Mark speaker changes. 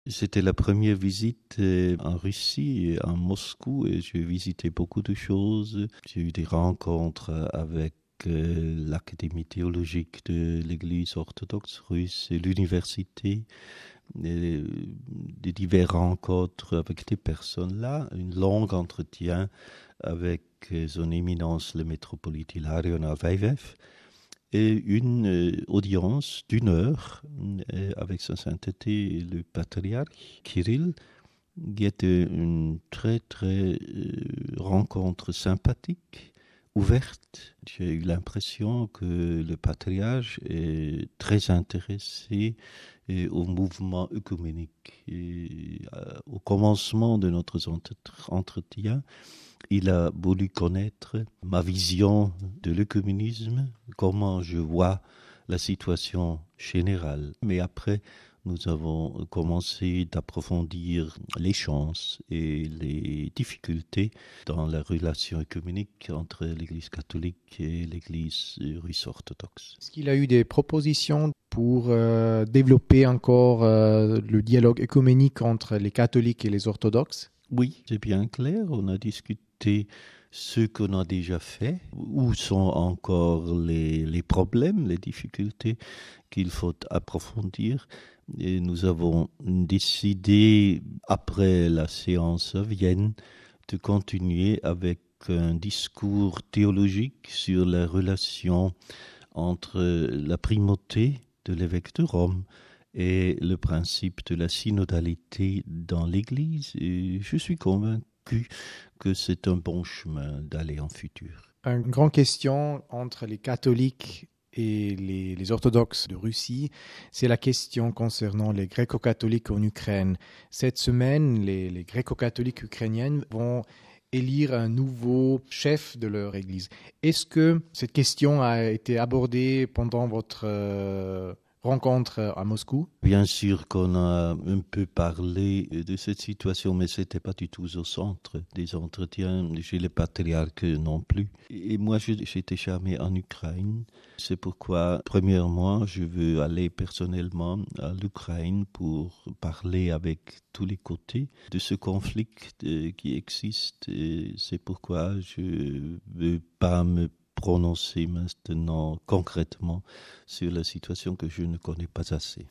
Speaker 1: C'était la première visite en Russie, à Moscou, et j'ai visité beaucoup de choses. J'ai eu des rencontres avec l'Académie théologique de l'Église orthodoxe russe et l'université, et des divers rencontres avec des personnes là, un long entretien avec son éminence le métropolite Hilarion Alvaïev et une audience d'une heure avec sa sainteté le patriarche Kirill, qui était une très très rencontre sympathique, ouverte. J'ai eu l'impression que le patriarche est très intéressé au mouvement œcuménique. Et, au commencement de notre entretien, il a voulu connaître ma vision de l'œcuménisme, comment je vois la situation générale. Mais après, nous avons commencé d'approfondir les chances et les difficultés dans la relation œcuménique entre l'Église catholique et l'Église russe orthodoxe.
Speaker 2: Est-ce qu'il a eu des propositions pour développer encore le dialogue œcuménique entre les catholiques et les orthodoxes?
Speaker 1: Oui, c'est bien clair. On a discuté ce qu'on a déjà fait, où sont encore les problèmes, les difficultés qu'il faut approfondir. Et nous avons décidé, après la séance à Vienne, de continuer avec un discours théologique sur la relation entre la primauté de l'évêque de Rome et le principe de la synodalité dans l'Église. Et je suis convaincu que c'est un bon chemin d'aller en futur.
Speaker 2: Une grande question entre les catholiques et les orthodoxes de Russie, c'est la question concernant les gréco-catholiques en Ukraine. Cette semaine, les gréco-catholiques ukrainiennes vont élire un nouveau chef de leur église. Est-ce que cette question a été abordée pendant votre rencontre à Moscou?
Speaker 1: Bien sûr qu'on a un peu parlé de cette situation, mais c'était pas du tout au centre des entretiens chez le patriarche non plus. Et moi, j'étais jamais en Ukraine. C'est pourquoi, premièrement, je veux aller personnellement à l'Ukraine pour parler avec tous les côtés de ce conflit qui existe. Et c'est pourquoi je veux pas me prononcer maintenant concrètement sur la situation que je ne connais pas assez.